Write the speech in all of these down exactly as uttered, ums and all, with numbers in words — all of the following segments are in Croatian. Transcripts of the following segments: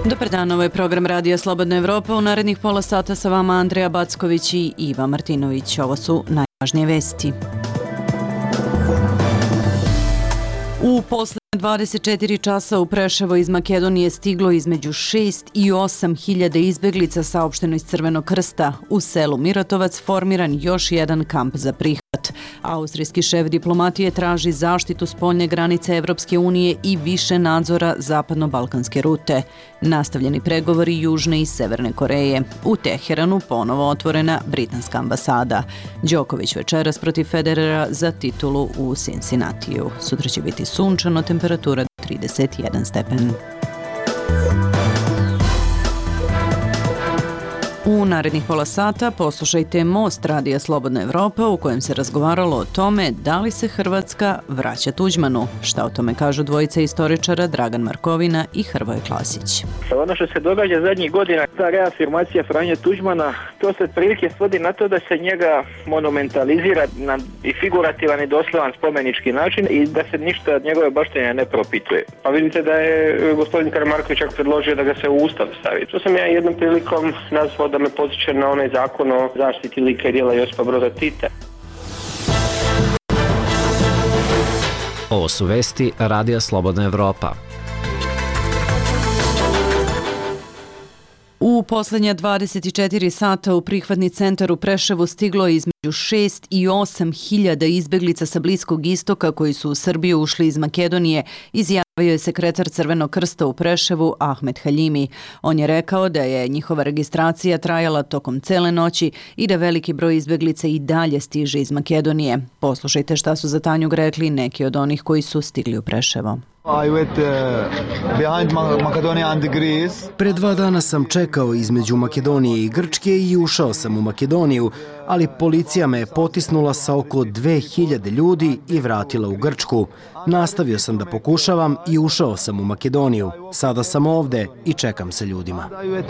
Dobar dan, ovo je program Radija Slobodna Evropa. U narednih pola sata sa vama Andreja Backović i Iva Martinović. Ovo su najvažnije vesti. U poslednje dvadeset četiri časa u Preševo iz Makedonije stiglo između šest i osam hiljada izbeglica, saopšteno iz Crvenog krsta. U selu Miratovac formiran još jedan kamp za prihvat. Austrijski šef diplomatije traži zaštitu spoljne granice Evropske unije i više nadzora zapadno-balkanske rute. Nastavljeni pregovori Južne i Severne Koreje. U Teheranu ponovo otvorena britanska ambasada. Đoković večeras protiv Federera za titulu u Cincinnatiju. Sutra će biti sunčano, temperatura do trideset jedan stepen. U narednih pola sata poslušajte Most Radija Slobodna Evropa u kojem se razgovaralo o tome da li se Hrvatska vraća Tuđmanu. Šta o tome kažu dvojica istoričara Dragan Markovina i Hrvoje Klasić. Ono što se događa zadnjih godina, ta reafirmacija Franje Tuđmana, to se prilike svodi na to da se njega monumentalizira na i figurativan i doslovan spomenički način i da se ništa od njegove baštine ne propituje. Pa vidite da je gospodin Karamarković čak predložio da ga se u Ustav stavi. To sam ja jednom prilikom nazvao da me podsjeća na onaj zakon o zaštiti lika i djela Josipa Broza Tita. Ovo su vesti Radija Slobodna Evropa. U poslednja dvadeset četiri sata u prihvatni centar u Preševu stiglo je između šest i osam hiljada izbeglica sa Bliskog istoka koji su u Srbiju ušli iz Makedonije, izjavio je sekretar Crvenog krsta u Preševu Ahmed Haljimi. On je rekao da je njihova registracija trajala tokom cele noći i da veliki broj izbeglica i dalje stiže iz Makedonije. Poslušajte šta su za Tanjug rekli neki od onih koji su stigli u Preševo. Pre dva dana sam čekao između Makedonije i Grčke i ušao sam u Makedoniju, ali policija me je potisnula sa oko dve hiljade ljudi i vratila u Grčku. Nastavio sam da pokušavam i ušao sam u Makedoniju. Sada sam ovde i čekam sa ljudima.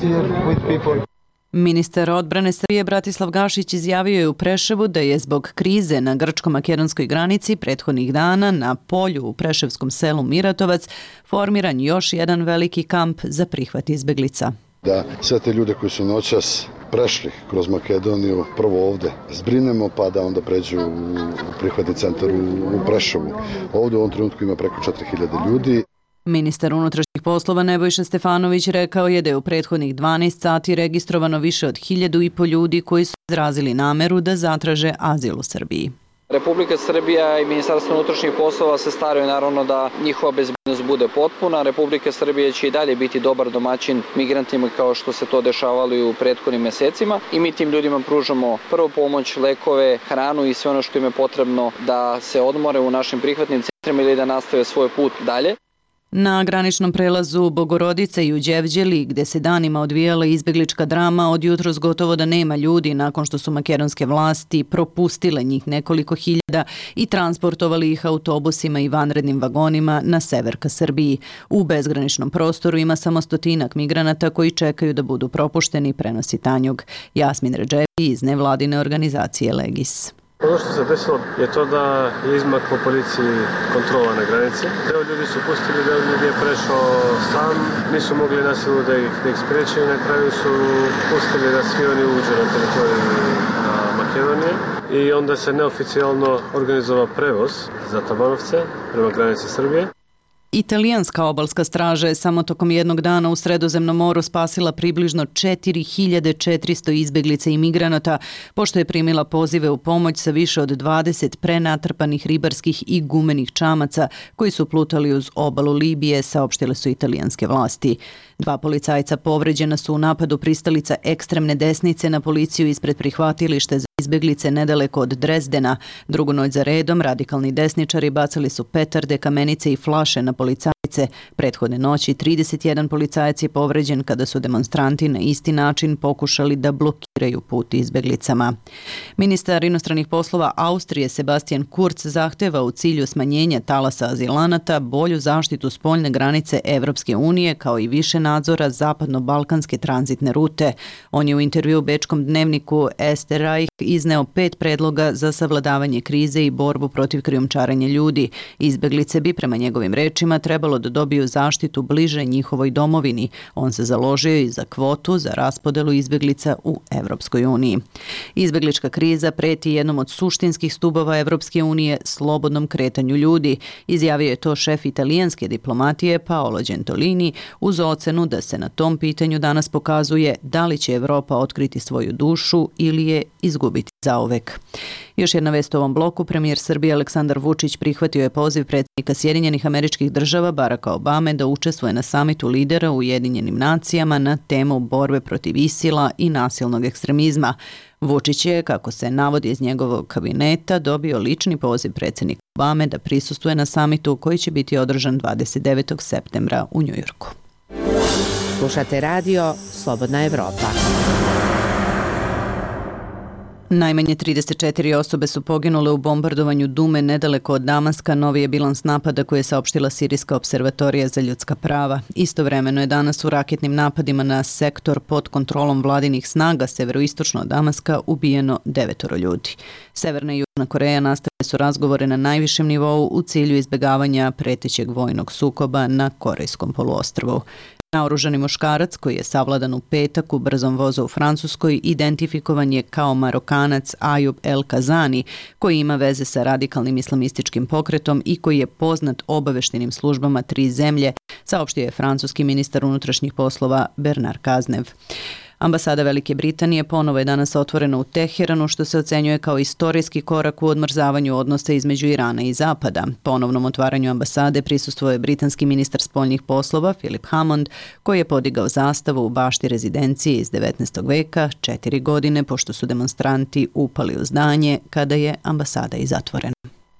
Ministar odbrane Srbije Bratislav Gašić izjavio je u Preševu da je zbog krize na grčko-makedonskoj granici prethodnih dana na polju u preševskom selu Miratovac formiran još jedan veliki kamp za prihvat izbeglica. Da sve te ljude koji su noćas prešli kroz Makedoniju prvo ovde zbrinemo, pa da onda pređu u prihvatni centar u Preševu. Ovde u ovom trenutku ima preko četiri hiljade ljudi. Ministar unutrašnjih poslova Nebojša Stefanović rekao je da je u prethodnih dvanaest sati registrovano više od hiljadu i po ljudi koji su izrazili nameru da zatraže azil u Srbiji. Republika Srbija i Ministarstvo unutrašnjih poslova se staraju naravno da njihova bezbednost bude potpuna. Republika Srbija će i dalje biti dobar domaćin migrantima kao što se to dešavalo i u prethodnim mesecima i mi tim ljudima pružamo prvu pomoć, lekove, hranu i sve ono što im je potrebno da se odmore u našim prihvatnim centrima ili da nastave svoj put dalje. Na graničnom prelazu Bogorodica i u Đevđeli, gde se danima odvijala izbeglička drama, od jutros gotovo da nema ljudi nakon što su makedonske vlasti propustile njih nekoliko hiljada i transportovali ih autobusima i vanrednim vagonima na sever ka Srbiji. U bezgraničnom prostoru ima samo stotinak migranata koji čekaju da budu propušteni, prenosi Tanjug. Jasmin Redževi iz nevladine organizacije Legis. Ono što se desilo je to da je izmaklo policiji kontrola na granici. Deo ljudi su pustili, deo ljudi je prešao sam, nisu mogli na silu da ih, da ih spreče i na kraju su pustili da svi oni uđu na teritoriju Makedonije i onda se neoficijalno organizovao prevoz za Tabanovce prema granici Srbije. Italijanska obalska straža je samo tokom jednog dana u Sredozemnom moru spasila približno četiri hiljade četiristo izbeglica i migranata, pošto je primila pozive u pomoć sa više od dvadeset prenatrpanih ribarskih i gumenih čamaca koji su plutali uz obalu Libije, saopštile su italijanske vlasti. Dva policajca povređena su u napadu pristalica ekstremne desnice na policiju ispred prihvatilište za izbeglice nedaleko od Drezdena. Drugu noć za redom radikalni desničari bacali su petarde, kamenice i flaše na policajce. Prethodne noći trideset jedan policajac je povređen kada su demonstranti na isti način pokušali da blokiraju put izbeglicama. Ministar inostranih poslova Austrije Sebastian Kurz zahteva u cilju smanjenja talasa azilanata bolju zaštitu spoljne granice Evropske unije kao i više nadzora zapadno-balkanske tranzitne rute. On je u intervju u bečkom dnevniku Erste Reich izneo pet predloga za savladavanje krize i borbu protiv krijumčarenja ljudi. Izbeglice bi, prema njegovim rečima, trebalo da dobiju zaštitu bliže njihovoj domovini. On se založio i za kvotu za raspodelu izbeglica u Evropskoj uniji. Izbeglička kriza preti jednom od suštinskih stubova Evropske unije, slobodnom kretanju ljudi. Izjavio je to šef italijanske diplomatije Paolo Gentiloni uz ocenu da se na tom pitanju danas pokazuje da li će Evropa otkriti svoju dušu ili je izgubiti zauvek. Još jedna vest u ovom bloku. Premijer Srbije Aleksandar Vučić prihvatio je poziv predsjednika Sjedinjenih Američkih Država Baracka Obame da učestvuje na samitu lidera u Ujedinjenim nacijama na temu borbe protiv Isila i nasilnog ekstremizma. Vučić je, kako se navodi iz njegovog kabineta, dobio lični poziv predsjednika Obame da prisustvuje na samitu koji će biti održan dvadeset devetog septembra u Njujorku. Slušate radio Slobodna Evropa. Najmanje trideset četiri osobe su poginule u bombardovanju Dume nedaleko od Damaska. Novi je bilans napada koje je saopštila Sirijska observatorija za ljudska prava. Istovremeno je danas u raketnim napadima na sektor pod kontrolom vladinih snaga severoistočno od Damaska ubijeno devetoro ljudi. Severna i Južna Koreja nastavile su razgovore na najvišem nivou u cilju izbjegavanja pretećeg vojnog sukoba na Korejskom poluostrvu. Naoružani muškarac koji je savladan u petak u brzom vozu u Francuskoj identifikovan je kao Marokanac Ayub El Kazani, koji ima veze sa radikalnim islamističkim pokretom i koji je poznat obaveštenim službama tri zemlje, saopštio je francuski ministar unutrašnjih poslova Bernard Cazeneuve. Ambasada Velike Britanije ponovo je danas otvorena u Teheranu, što se ocenjuje kao istorijski korak u odmrzavanju odnosa između Irana i Zapada. Ponovnom otvaranju ambasade prisustvuje britanski ministar spoljnih poslova Philip Hammond, koji je podigao zastavu u bašti rezidencije iz devetnaestog veka, četiri godine pošto su demonstranti upali u zdanje kada je ambasada i zatvorena.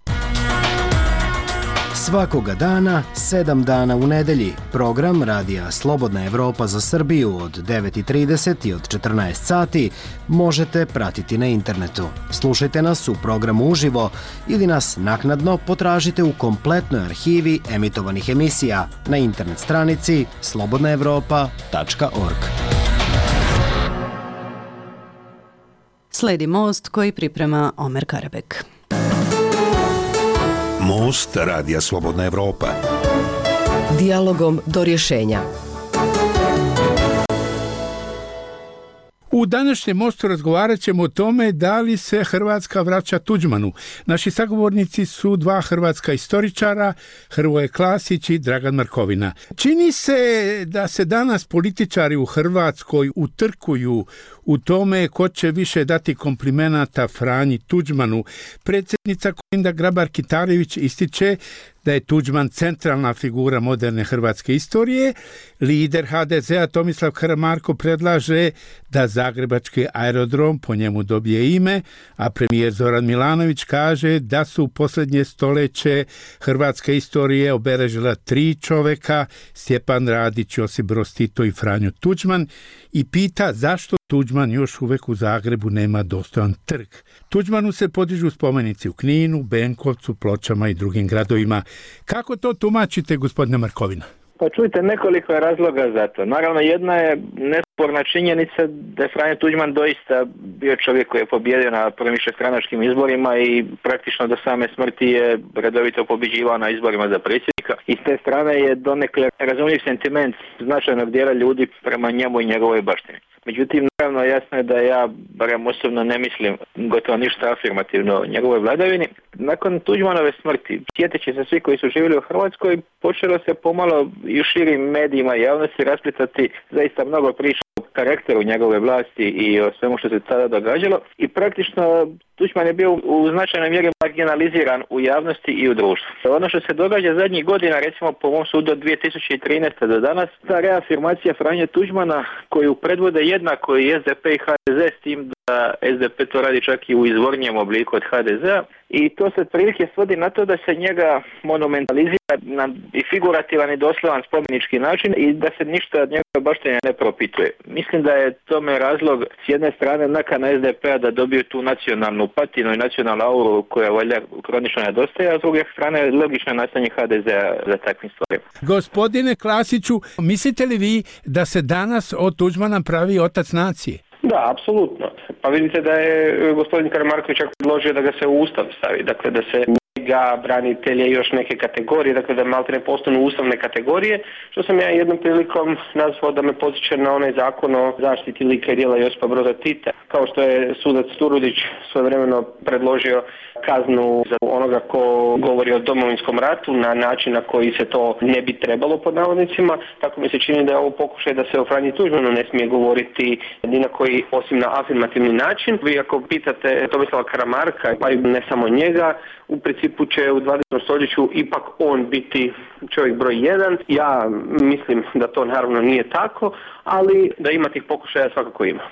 Svakoga dana, sedam dana u nedelji, program Radija Slobodna Evropa za Srbiju od devet i trideset i od četrnaest sati možete pratiti na internetu. Slušajte nas u programu uživo ili nas naknadno potražite u kompletnoj arhivi emitovanih emisija na internet stranici slobodna evropa tačka org. Sledi Most koji priprema Omer Karabek. Most Radija Slobodna Evropa. Dijalogom do rješenja. U današnjem Mostu razgovarat ćemo o tome da li se Hrvatska vraća Tuđmanu. Naši sagovornici su dva hrvatska istoričara, Hrvoje Klasić i Dragan Markovina. Čini se da se danas političari u Hrvatskoj utrkuju u tome ko će više dati komplimenata Franji Tuđmanu. Predsjednica Kolinda Grabar-Kitarović ističe da je Tuđman centralna figura moderne hrvatske istorije. Lider ha de zea Tomislav Karamarko predlaže da zagrebački aerodrom po njemu dobije ime, a premijer Zoran Milanović kaže da su u posljednje stoljeće hrvatske istorije obeležila tri čoveka, Stjepan Radić, Josip Broz Tito i Franjo Tuđman, i pita zašto Tuđman još uvek u Zagrebu nema dostojan trg. Tuđmanu se podižu spomenici u Kninu, Benkovcu, Pločama i drugim gradovima. Kako to tumačite, gospodine Markovina? Pa čujte, nekoliko je razloga za to. Naravno, jedna je nesporna činjenica da je Franjo Tuđman doista bio čovjek koji je pobjedio na prvim višestranačkim izborima i praktično do same smrti je redovito pobjeđivao na izborima za predsjednika. I s te strane je donekle razumljiv sentiment značajnog dijela ljudi prema njemu i njegovoj baštini. Međutim, naravno, jasno je da ja, barem osobno, ne mislim gotovo ništa afirmativno o njegovoj vladavini. Nakon Tuđmanove smrti, sjeteći se svi koji su živjeli u Hrvatskoj, počelo se pomalo i u širim medijima i javnosti rasplitati zaista mnogo priča o karakteru njegove vlasti i o svemu što se tada događalo. I praktično Tuđman je bio u značajnoj mjeri marginaliziran u javnosti i u društvu. Ono što se događa zadnjih godina, recimo po mom sudu od dvije tisuće trinaeste. do danas, ta reafirmacija Franje Tuđmana koju predvode jednako i es de pe i ha de ze, s tim da es de pe to radi čak i u izvornijem obliku od ha de zea, i to se otprilike svodi na to da se njega monumentalizira na i figurativan i doslovan spomenički način i da se ništa od njegove baštine ne propituje. Mislim da je tome razlog s jedne strane nakana es de pe-a da dobiju tu nacionalnu patinu i nacionalnu auru koja valjda kronično nedostaje, a s druge strane logično nastanje ha de zea za takvim stvarima. Gospodine Klasiću, mislite li vi da se danas od Tuđmana pravi otac nacije? Da, apsolutno. Pa vidite da je gospodin Karamarković predložio da ga se u Ustav stavi, dakle da se njega, branitelje i još neke kategorije, dakle da maltene postanu ustavne kategorije, što sam ja jednom prilikom nazvao da me podsjeća na onaj zakon o zaštiti lika i djela Josipa Broza Tita, kao što je sudac Turudić svojevremeno predložio kaznu za onoga ko govori o Domovinskom ratu na način na koji se to ne bi trebalo pod navodnicima. Tako mi se čini da je ovo pokušaj da se o Franji Tuđmanu ne smije govoriti ni na koji osim na afirmativni način. Vi ako pitate Tomislava Karamarka, pa i ne samo njega, u principu će u dvadesetom stoljeću ipak on biti čovjek broj jedan. Ja mislim da to naravno nije tako, ali da ima tih pokušaja svakako ima.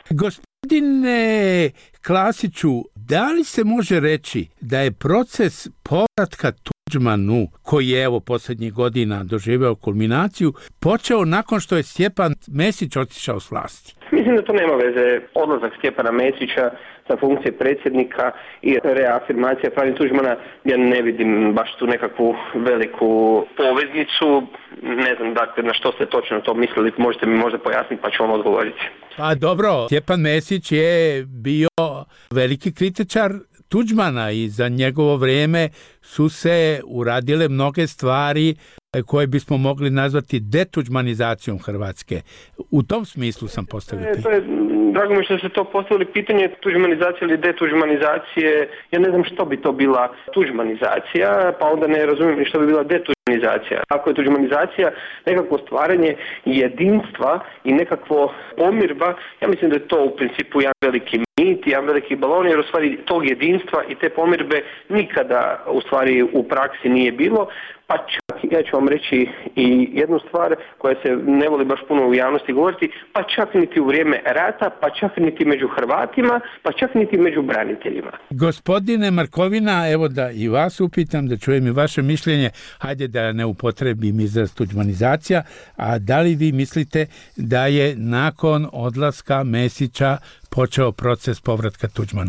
Gospodine Klasiću, da li se može reći da je proces povratka Tuđmanu, koji je evo posljednjih godina doživeo kulminaciju, počeo nakon što je Stjepan Mesić otišao s vlasti? Mislim da to nema veze. Odlazak Stjepana Mesića sa funkcije predsjednika i reafirmacija Franje Tuđmana, ja ne vidim baš tu nekakvu veliku poveznicu. Ne znam dakle na što ste točno to mislili, možete mi možda pojasniti pa ću vam odgovoriti. Pa dobro, Stjepan Mesić je bio veliki kritičar Tuđmana i za njegovo vrijeme su se uradile mnoge stvari koje bismo mogli nazvati detuđmanizacijom Hrvatske. U tom smislu sam postavio pitanje. To je, drago mi što ste to postavili pitanje, tuđmanizacije ili detuđmanizacije. Ja ne znam što bi to bila tuđmanizacija, pa onda ne razumijem ni što bi bila detuđmanizacija. Ako je tuđmanizacija nekakvo stvaranje jedinstva i nekakvo pomirba, ja mislim da je to u principu jedan veliki mit, jedan veliki balon, jer u stvari tog jedinstva i te pomirbe nikada u stvari u praksi nije bilo. Pa čak, ja ću vam reći i jednu stvar koja se ne voli baš puno u javnosti govoriti, pa čak niti u vrijeme rata, pa čak niti među Hrvatima, pa čak niti među braniteljima. Gospodine Markovina, evo da i vas upitam, da čujem i vaše mišljenje, hajde da ne upotrebim izraz tuđmanizacija, a da li vi mislite da je nakon odlaska Mesića počeo proces povratka Tuđmanu?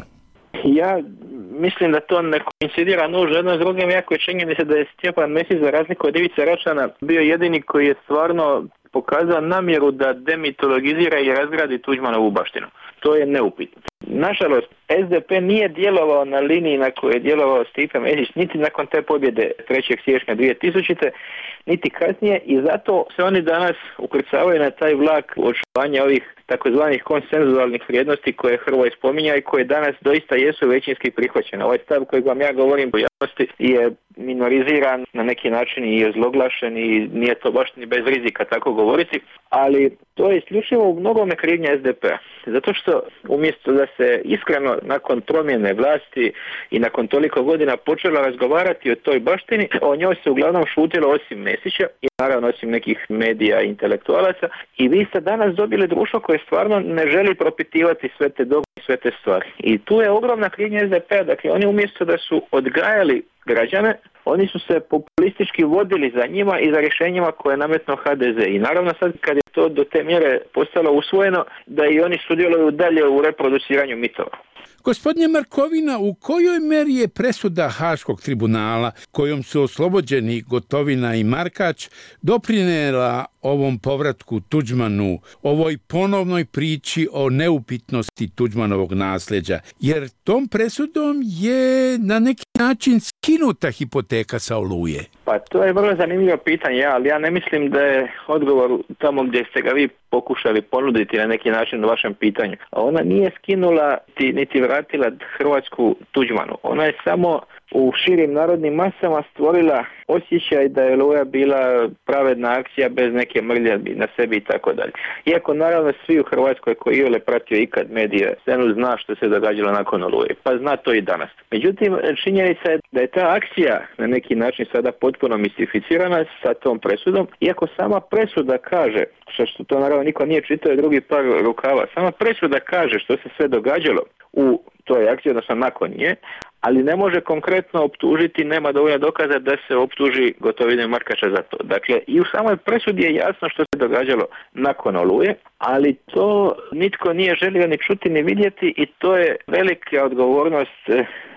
Ja mislim da to ne koincidira nužno jedno s drugim, jako je činjenica da je Stjepan Mesić za razliku od Ivice Račana bio jedini koji je stvarno pokazao namjeru da demitologizira i razgradi Tuđmanovu baštinu. To je neupitno. Nažalost, S D P nije djelovao na liniji na kojoj je djelovao Stipe Mesić niti nakon te pobjede trećeg siječnja dvije tisućite. niti kasnije i zato se oni danas ukrcavaju na taj vlak očuvanja ovih takozvanih konsenzualnih vrijednosti koje Hrvoje spominja i koje danas doista jesu većinski prihvaćene. Ovaj stav kojeg vam ja govorim u javnosti je minoriziran, na neki način i je zloglašen i nije to baš ni bez rizika tako govoriti, ali to je isključivo u mnogome krivnja S D P-a. Zato što umjesto da se iskreno nakon promjene vlasti i nakon toliko godina počelo razgovarati o toj baštini, o njoj se uglavnom šutilo osim Mesića i naravno osim nekih medija i intelektualaca i vi ste danas dobili društvo koje stvarno ne želi propitivati sve te dogme i sve te stvari. I tu je ogromna krivnja S D P-a, dakle oni umjesto da su odgajali građane, oni su se populistički vodili za njima i za rješenjima koje je nametnuo H D Z. I naravno sad kad je to do te mjere postalo usvojeno, da i oni sudjeluju dalje u reproduciranju mitova. Gospodine Markovina, u kojoj meri je presuda Haškog tribunala, kojom su oslobođeni Gotovina i Markač, doprinijela ovom povratku Tuđmanu, ovoj ponovnoj priči o neupitnosti Tuđmanovog nasljeđa? Jer tom presudom je na neki način skinuta hipoteka sa Oluje. Pa to je vrlo zanimljivo pitanje, ali ja ne mislim da je odgovor tamo gdje ste ga vi pokušali ponuditi na neki način u vašem pitanju. Ona nije skinula niti vratila Hrvatsku Tuđmanu. Ona je samo u širim narodnim masama stvorila osjećaj da je Oluja bila pravedna akcija bez neke mrlje na sebi i tako dalje. Iako naravno svi u Hrvatskoj koji iole pratio ikad medije scenu zna što se događalo nakon Oluje, pa zna to i danas. Međutim, činjenica je da je ta akcija na neki način sada potpuno mistificirana sa tom presudom, iako sama presuda kaže, što to naravno niko nije čitao i drugi par rukava, sama presuda kaže što se sve događalo u toj akciji, odnosno nakon nje, ali ne može konkretno optužiti, nema dovoljno dokaza da se optuži Gotovinu i Markača za to. Dakle, i u samoj presudi je jasno što se događalo nakon Oluje, ali to nitko nije želio ni čuti ni vidjeti i to je velika odgovornost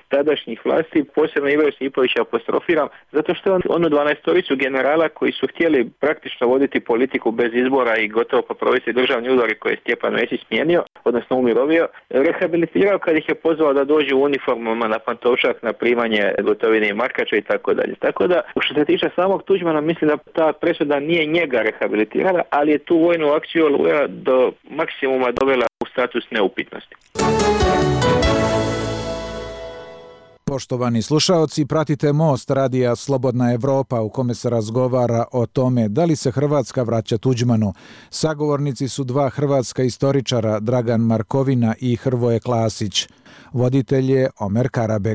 tadašnjih vlasti, posebno Ivo Josipovića apostrofiram, zato što on onu dvanaestoricu generala koji su htjeli praktično voditi politiku bez izbora i gotovo pa provesti državni udar koje je Stjepan Mesić smijenio, odnosno umirovio, rehabilitirao kad ih je pozvao da dođu u uniformama na Pantovčak na primanje Gotovine i Markača i tako dalje. Tako da, što se tiče samog Tuđmana, mislim da ta presuda nije njega rehabilitirala, ali je tu vojnu akciju Oluja do maksimuma dovela u status neupitnosti. Poštovani slušaoci, pratite Most radija Slobodna Evropa u kome se razgovara o tome da li se Hrvatska vraća Tuđmanu. Sagovornici su dva hrvatska istoričara, Dragan Markovina i Hrvoje Klasić. Voditelj je Omer Karabeg.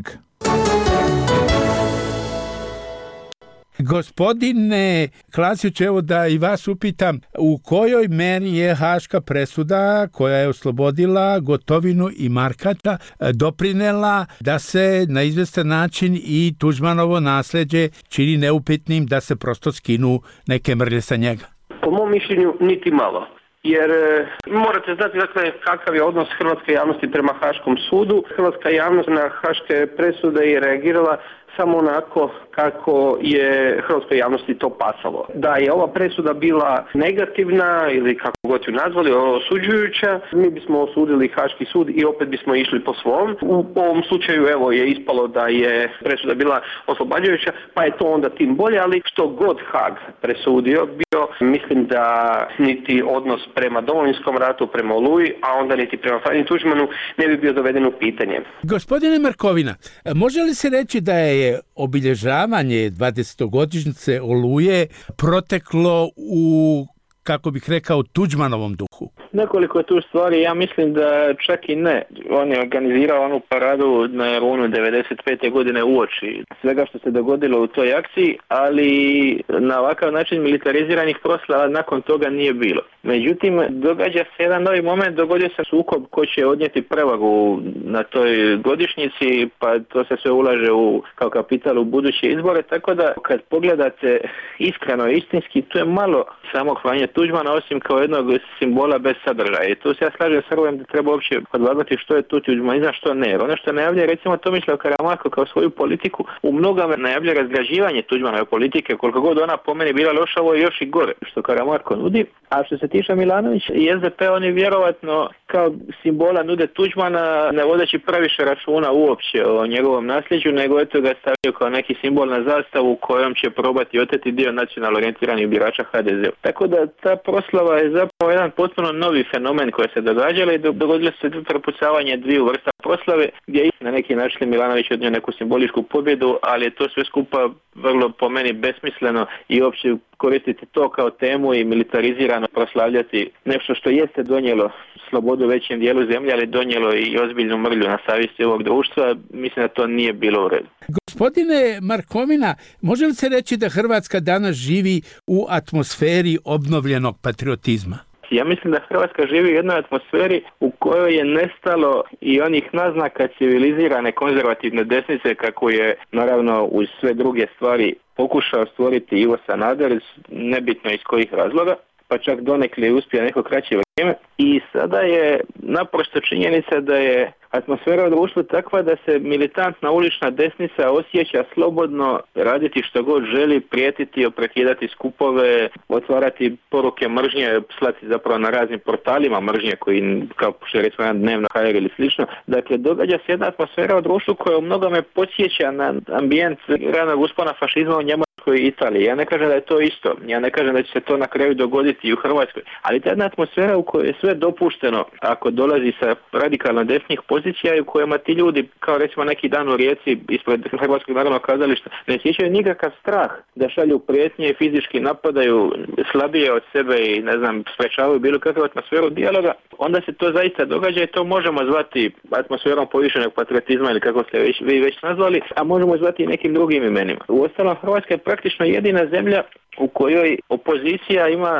Gospodine Klasić, evo da i vas upitam, u kojoj meri je haška presuda koja je oslobodila Gotovinu i Markača doprinela da se na izvestan način i Tuđmanovo nasljeđe čini neupitnim, da se prosto skinu neke mrlje sa njega? Po mom mišljenju niti malo. Jer e, morate znati dakle, kakav je odnos hrvatske javnosti prema Haškom sudu. Hrvatska javnost na haške presude je reagirala samo onako kako je hrvatskoj javnosti to pasalo. Da je ova presuda bila negativna ili kako god ju nazvali, osuđujuća, mi bismo osudili Haški sud i opet bismo išli po svom. U ovom slučaju evo je ispalo da je presuda bila oslobađajuća, pa je to onda tim bolje, ali što god Haag presudio bio, mislim da niti odnos prema Domovinskom ratu, prema Oluji, a onda niti prema Franji Tuđmanu ne bi bio doveden u pitanje. Gospodine Markovina, može li se reći da je obilježavanje dvadesetogodišnjice Oluje proteklo u, kako bih rekao, Tuđmanovom duhu? Nekoliko je tu stvari, ja mislim da čak i ne. On je organizirao onu paradu na Jarunu devedeset pete godine uoči svega što se dogodilo u toj akciji, ali na ovakav način militariziranih proslava nakon toga nije bilo. Međutim, događa se jedan novi moment, dogodio se sukob ko će odnijeti prevagu na toj godišnjici, pa to se sve ulaže u, kao kapital u buduće izbore, tako da kad pogledate iskreno i istinski, tu je malo samog Franje Tuđmana, osim kao jednog simbola bez sadržaja. I tu se ja slažem s Hrvojem da treba uopće odvagati što je tu tuđmanizam, što ne. Jer ono što najavlja, recimo Tomislav Karamarko kao svoju politiku, u mnogome najavlja razgrađivanje Tuđmanove politike, koliko god ona po meni bila loša, ovo je još i gore što Karamarko nudi. A što se tiče Milanovića i es de pe, oni vjerovatno kao simbola nude Tuđmana, ne vodeći previše računa uopće o njegovom nasljeđu, nego eto ga stavio kao neki simbol na zastavu kojom će probati oteti dio nacionalno orijentiranih birača ha de ze. Tako da ta proslava je zapravo jedan potpuno novi fenomen koji se događala i dogodilo se prepucavanje dviju vrsta proslave, gdje je na neki način Milanović odnio neku simboličku pobjedu, ali je to sve skupa vrlo po meni besmisleno i uopće koristiti to kao temu i militarizirano proslavljati nešto što jeste donijelo slobodu većem dijelu zemlje, ali donijelo i ozbiljnu mrlju na savjesti ovog društva. Mislim da to nije bilo u redu. Gospodine Markovina, može li se reći da Hrvatska danas živi u atmosferi obnovljenog patriotizma? Ja mislim da Hrvatska živi u jednoj atmosferi u kojoj je nestalo i onih naznaka civilizirane konzervativne desnice, kako je naravno uz sve druge stvari pokušao stvoriti Ivo Sanader, nebitno iz kojih razloga, pa čak donekle uspio neko kraće vrijeme. I sada je naprosto činjenica da je atmosfera u društvu takva da se militantna ulična desnica osjeća slobodno raditi što god želi, prijetiti, prekidati skupove, otvarati poruke mržnje, slati zapravo na raznim portalima mržnje koji, kao što je recimo jedan dnevno ha er ili slično. Dakle, događa se jedna atmosfera u društvu koja u mnogome podsjeća na ambijent ranog uspona fašizma u Njemačkoj i Italiji. Ja ne kažem da je to isto, ja ne kažem da će se to na kraju dogoditi i u Hrvatskoj, ali ta jedna atmosfera u kojoj je sve dopušteno ako dolazi sa radikalno desnih pozicija i u kojima ti ljudi, kao recimo neki dan u Rijeci ispred Hrvatskog narodnog kazališta, ne osjećaju nikakav strah da šalju prijetnje i fizički napadaju slabije od sebe i ne znam, sprečavaju bilo kakvu atmosferu dijaloga, onda se to zaista događa i to možemo zvati atmosferom povišenog patriotizma ili kako ste već, vi već nazvali, a možemo zvati i nekim drugim imenima. Uostalom, Hrvatska je praktično jedina zemlja u kojoj opozicija ima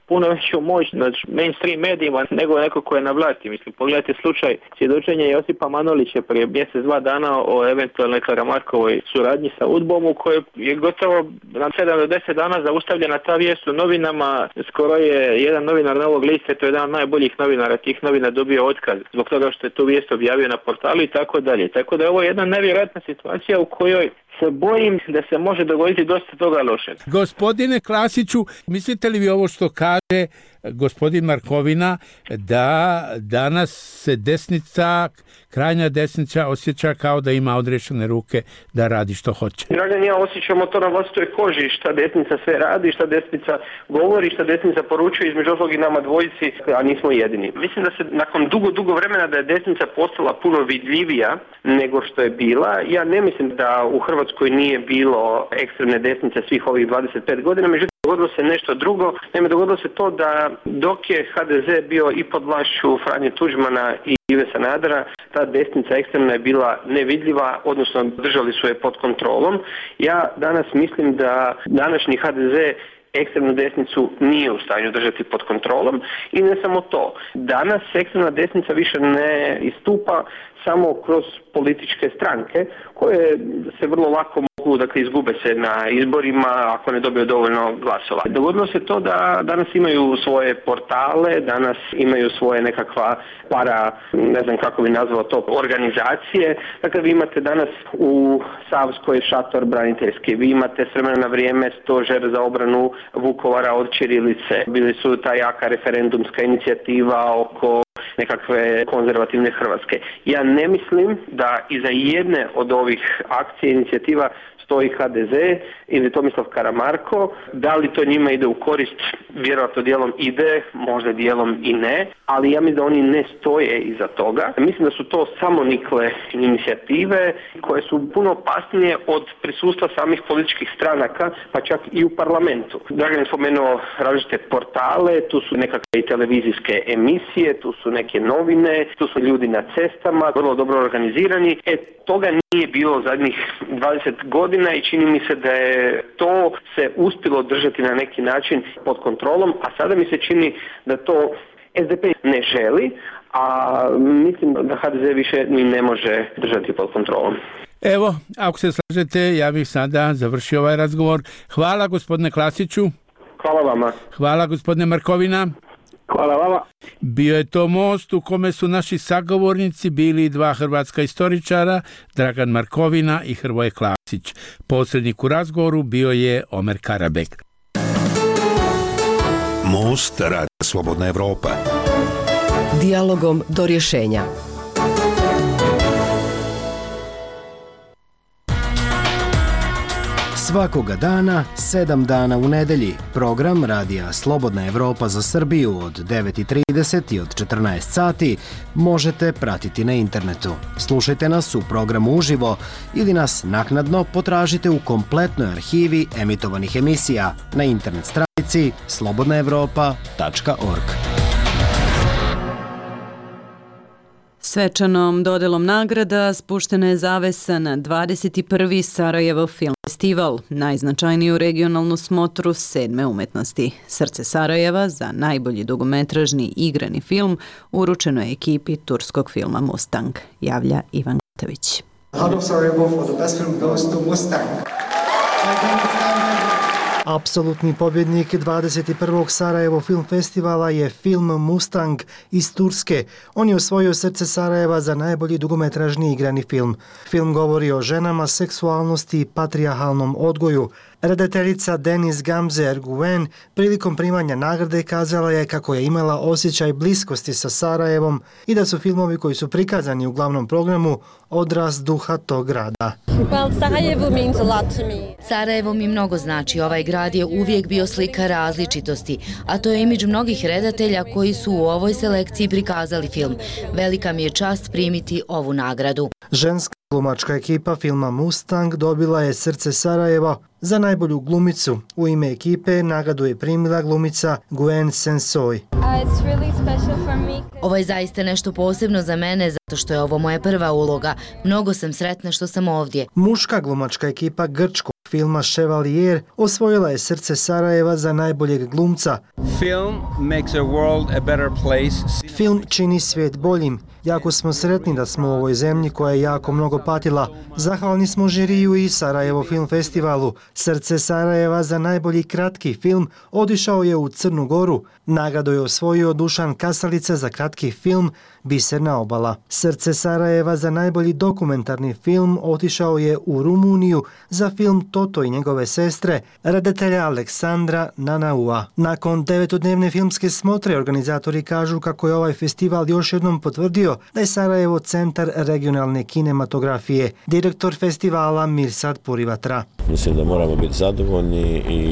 puno veću moć nad mainstream medijima nego neko ko je na vlasti. Mislim, pogledajte slučaj svjedočenja Josipa Manolića prije mjesec, dva dana o eventualnoj Karamarkovoj suradnji sa udbom, u kojoj je gotovo na sedam do deset dana zaustavljena ta vijest u novinama. Skoro je jedan novinar Novog lista, to je jedan od najboljih novinara tih novina, dobio otkaz zbog toga što je tu vijest objavio na portalu i tako dalje. Tako da je ovo jedna nevjerojatna situacija u kojoj se bojim da se može dogoditi dosta toga loše. Gospodine Klasiću, mislite li vi ovo što kaže gospodin Markovina, da danas se desnica, krajnja desnica osjeća kao da ima odrešene ruke da radi što hoće? Dragan, ja osjećamo to na vlastitoj koži, šta desnica sve radi, šta desnica govori, šta desnica poručuje, između ostalog i nama dvojici, a nismo jedini. Mislim da se nakon dugo, dugo vremena da je desnica postala puno vidljivija nego što je bila. Ja ne mislim da u Hrvatskoj nije bilo ekstremne desnice svih ovih dvadeset pet godina, međutim dogodilo se nešto drugo. Naime, dogodilo se to da dok je ha de ze bio i pod vlašću Franje Tuđmana i Ive Sanadera, ta desnica ekstremna je bila nevidljiva, odnosno držali su je pod kontrolom. Ja danas mislim da današnji ha de ze ekstremnu desnicu nije u stanju držati pod kontrolom i ne samo to. Danas ekstremna desnica više ne istupa samo kroz političke stranke koje se vrlo lako mogu, dakle, izgube se na izborima ako ne dobiju dovoljno glasova. Dogodilo se to da danas imaju svoje portale, danas imaju svoje nekakva para, ne znam kako bi nazvao to, organizacije. Dakle, vi imate danas u Savskoj šator braniteljski, vi imate s vremena na vrijeme stožer za obranu Vukovara od ćirilice. Bili su ta jaka referendumska inicijativa oko nekakve konzervativne Hrvatske. Ja ne mislim da iza jedne od ovih akcija inicijativa stoji ha de ze ili Tomislav Karamarko. Da li to njima ide u korist? Vjerojatno dijelom ide, možda dijelom i ne, ali ja mislim da oni ne stoje iza toga. Mislim da su to samonikle inicijative koje su puno opasnije od prisustva samih političkih stranaka, pa čak i u parlamentu. Dragan je spomenuo različite portale, tu su nekakve i televizijske emisije, tu su neke novine, tu su ljudi na cestama, vrlo dobro organizirani. E, toga nije bilo zadnjih dvadeset godina i čini mi se da je to se uspjelo držati na neki način pod kontrolom, a sada mi se čini da to es de pe ne želi, a mislim da ha de ze više ni ne može držati pod kontrolom. Evo, ako se slažete, ja bih sada završio ovaj razgovor. Hvala gospodine Klasiću. Hvala vama. Hvala gospodine Markovina. Hvala vama. Bio je to most u kome su naši sagovornici bili dva hrvatska istoričara, Dragan Markovina i Hrvoje Klasić. Posrednik u razgovoru bio je Omer Karabek. Most Radija Slobodna Evropa. Dijalogom do rješenja. Svakoga dana, sedam dana u nedelji, program Radija Slobodna Evropa za Srbiju od devet i trideset i od četrnaest sati možete pratiti na internetu. Slušajte nas u programu uživo ili nas naknadno potražite u kompletnoj arhivi emitovanih emisija na internet stranici slobodna evropa tačka org. Svečanom dodelom nagrada spuštena je zavesa na dvadeset prvi Sarajevo film festival, najznačajniju regionalnu smotru sedme umetnosti. Srce Sarajeva za najbolji dugometražni igrani film uručeno je ekipi turskog filma Mustang, javlja Ivan Gatović. Out of Sarajevo for the best film goes to Mustang. Apsolutni pobjednik dvadeset prvog Sarajevo film festivala je film Mustang iz Turske. On je osvojio Srce Sarajeva za najbolji dugometražni igrani film. Film govori o ženama, seksualnosti i patrijarhalnom odgoju. Redateljica Deniz Gamze Erguven prilikom primanja nagrade kazala je kako je imala osjećaj bliskosti sa Sarajevom i da su filmovi koji su prikazani u glavnom programu odraz duha tog grada. Sarajevo mi mnogo znači. Ovaj grad je uvijek bio slika različitosti, a to je imidž mnogih redatelja koji su u ovoj selekciji prikazali film. Velika mi je čast primiti ovu nagradu. Ženska glumačka ekipa filma Mustang dobila je Srce Sarajeva za najbolju glumicu. U ime ekipe nagradu je primila glumica Gwen Sensoy. Ovo je zaista nešto posebno za mene zato što je ovo moja prva uloga. Mnogo sam sretna što sam ovdje. Muška glumačka ekipa grčkog filma Chevalier osvojila je srce Sarajeva za najboljeg glumca. Film makes a world a better place. Film čini svijet boljim. Jako smo sretni da smo u ovoj zemlji koja je jako mnogo patila. Zahvalni smo žiriju i Sarajevo film festivalu. Srce Sarajeva za najbolji kratki film otišao je u Crnu Goru. Nagradu je osvojio Dušan Kasalica za kratki film Biserna obala. Srce Sarajeva za najbolji dokumentarni film otišao je u Rumuniju za film Toto i njegove sestre, redatelja Aleksandra Nanaua. Nakon devetodnevne filmske smotre organizatori kažu kako je ovaj festival još jednom potvrdio da je Sarajevo centar regionalne kinematografije. Direktor festivala Mirsad Purivatra. Mislim da moramo biti zadovoljni i,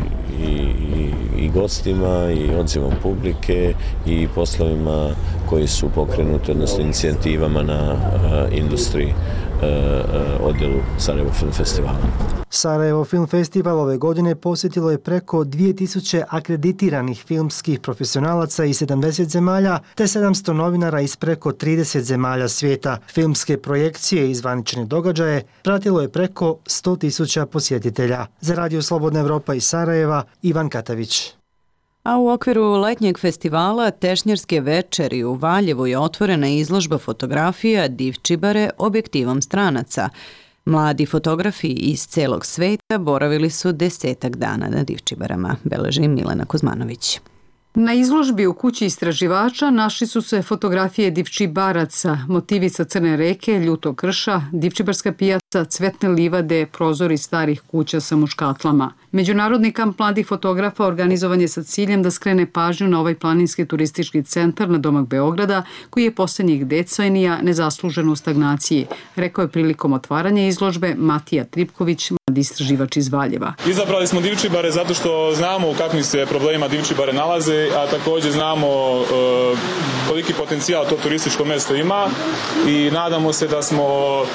i, i, i gostima i odzivom publike i poslovima koji su pokrenuti, odnosno inicijativama na uh, industriji uh, uh, odjelu Sarajevo Film Festivala. Sarajevo Film Festival ove godine posjetilo je preko dvije tisuće akreditiranih filmskih profesionalaca iz sedamdeset zemalja te sedamsto novinara iz preko trideset zemalja svijeta. Filmske projekcije i zvanične događaje pratilo je preko sto tisuća posjetitelja. Za Radio Slobodna Evropa iz Sarajeva, Ivan Katavić. A u okviru letnjeg festivala Tešnjerske večeri u Valjevu je otvorena izložba fotografija Divčibare objektivom stranaca. Mladi fotografi iz celog sveta boravili su desetak dana na Divčibarama, beleži Milena Kuzmanović. Na izložbi u kući istraživača našli su se fotografije divčibaraca, motivi sa Crne reke, Ljutog krša, Divčibarska pijaca, cvetne livade, prozori starih kuća sa muškatlama. Međunarodni kamp mladih fotografa organizovan je sa ciljem da skrene pažnju na ovaj planinski turistički centar na domak Beograda, koji je posljednjih decenija nezaslužen u stagnaciji, rekao je prilikom otvaranja izložbe Matija Tripković, mladi istraživač iz Valjeva. Izabrali smo Divčibare zato što znamo u kakvim se problemima Divčibare nalaze, a također znamo e, koliki potencijal to turističko mesto ima i nadamo se da smo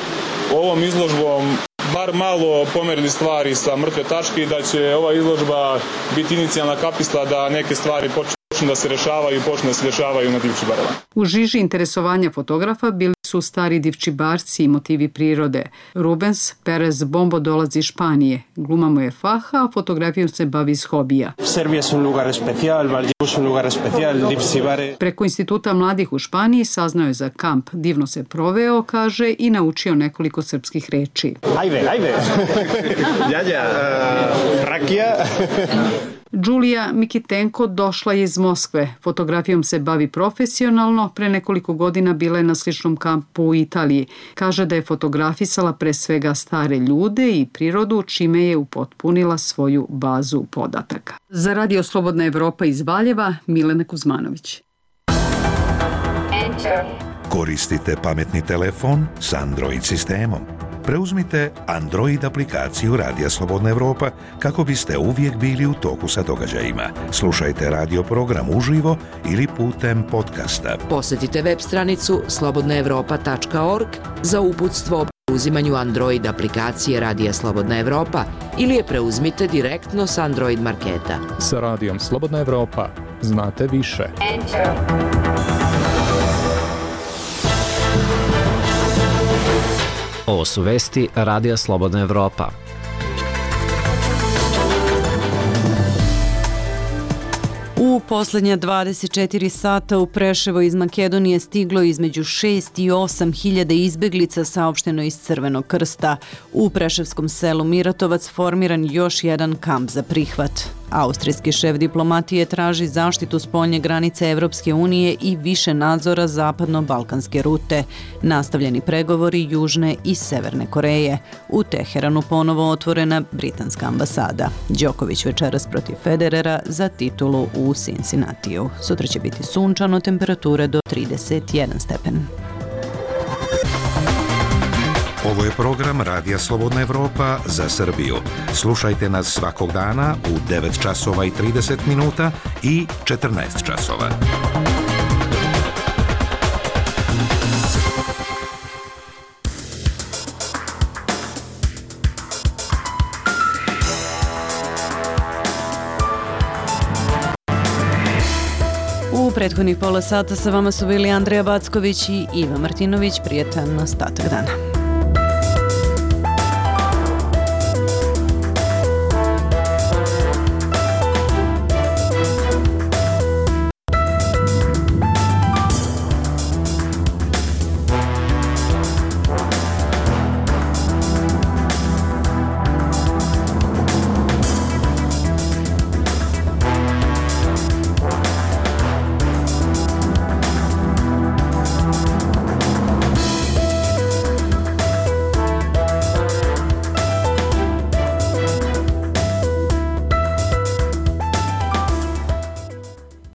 ovom izložbom bar malo pomerili stvari sa mrtve tačke i da će ova izložba biti inicijalna kapisla da neke stvari počnu da se rešavaju i počnu da se dešavaju na Divčibarama. U žiži interesovanja fotografa bili su stari divčibarci i motivi prirode. Rubens Perez Bombo dolazi iz Španije. Gluma mu je faha, a fotografijom se bavi iz hobija. Serbia es un lugar especial, Valjevo es un lugar especial, Divčibare. Preko Instituta mladih u Španiji saznao je za kamp. Divno se proveo, kaže, i naučio nekoliko srpskih reči. Ajde, ajde. Jaja, uh, rakija. Đulija Mikitenko došla je iz Moskve. Fotografijom se bavi profesionalno, pre nekoliko godina bila je na sličnom kampu u Italiji. Kaže da je fotografisala pre svega stare ljude i prirodu, čime je upotpunila svoju bazu podataka. Za Radio Slobodna Evropa iz Valjeva, Milena Kuzmanović. Koristite pametni telefon s Android sistemom. Preuzmite Android aplikaciju Radija Slobodna Evropa kako biste uvijek bili u toku sa događajima. Slušajte radio program uživo ili putem podcasta. Posjetite web stranicu slobodna evropa tačka org za uputstvo o preuzimanju Android aplikacije Radija Slobodna Evropa ili je preuzmite direktno s Android marketa. Sa Radijom Slobodna Evropa znate više. Enter. Ovo su vesti Radija Slobodna Evropa. U posljednja dvadeset četiri sata u Preševo iz Makedonije stiglo između šest i osam hiljada izbeglica, saopšteno iz Crvenog krsta. U preševskom selu Miratovac formiran još jedan kamp za prihvat. Austrijski šef diplomatije traži zaštitu spoljne granice Evropske unije i više nadzora zapadno-balkanske rute. Nastavljeni pregovori Južne i Severne Koreje. U Teheranu ponovo otvorena britanska ambasada. Đoković večeras protiv Federera za titulu u Cincinnatiju. Sutra će biti sunčano, temperature do trideset jedan stepen. Ovo je program Radija Slobodna Evropa za Srbiju. Slušajte nas svakog dana u devet časova i trideset minuta i četrnaest časova. U prethodnih pola sata sa vama su bili Andreja Backović i Iva Martinović. Prijetan ostatak dana.